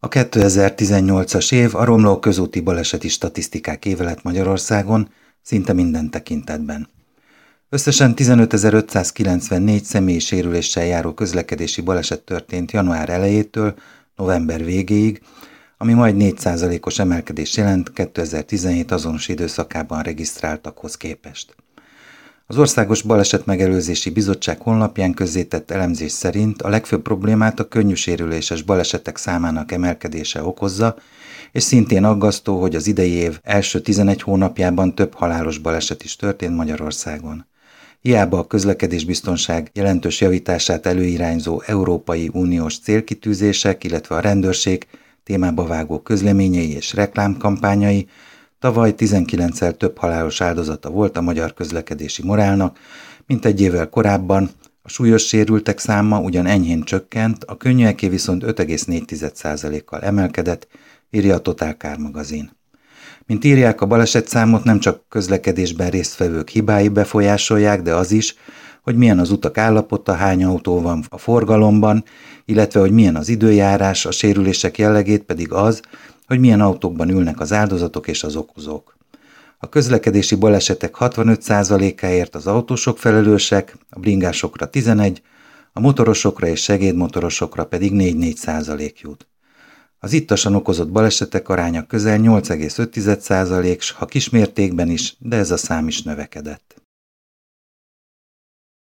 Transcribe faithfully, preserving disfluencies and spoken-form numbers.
A kétezer-tizennyolcas év a romló közúti baleseti statisztikák éve lett Magyarországon, szinte minden tekintetben. Összesen tizenötezer-ötszázkilencvennégy személyi sérüléssel járó közlekedési baleset történt január elejétől november végéig, ami majd négy százalékos emelkedés jelent kétezer-tizenhét azonos időszakában regisztráltakhoz képest. Az Országos Balesetmegelőzési Bizottság honlapján közzétett elemzés szerint a legfőbb problémát a könnyű sérüléses balesetek számának emelkedése okozza, és szintén aggasztó, hogy az idei év első tizenegy hónapjában több halálos baleset is történt Magyarországon. Hiába a közlekedésbiztonság jelentős javítását előirányzó Európai Uniós célkitűzések, illetve a rendőrség témába vágó közleményei és reklámkampányai, tavaly tizenkilenccel több halálos áldozata volt a magyar közlekedési morálnak, mint egy évvel korábban, a súlyos sérültek száma ugyan enyhén csökkent, a könnyűeké viszont öt egész négy százalékkal emelkedett, írja a Total Car magazin. Mint írják, a balesetszámot nem csak közlekedésben résztvevők hibái befolyásolják, de az is, hogy milyen az utak állapota, hány autó van a forgalomban, illetve hogy milyen az időjárás, a sérülések jellegét pedig az, hogy milyen autókban ülnek az áldozatok és az okozók. A közlekedési balesetek hatvanöt százalékáért az autósok felelősek, a bringásokra tizenegy, a motorosokra és segédmotorosokra pedig négy-négy százalék jut. Az ittasan okozott balesetek aránya közel nyolc egész öt százalék, ha kismértékben is, de ez a szám is növekedett.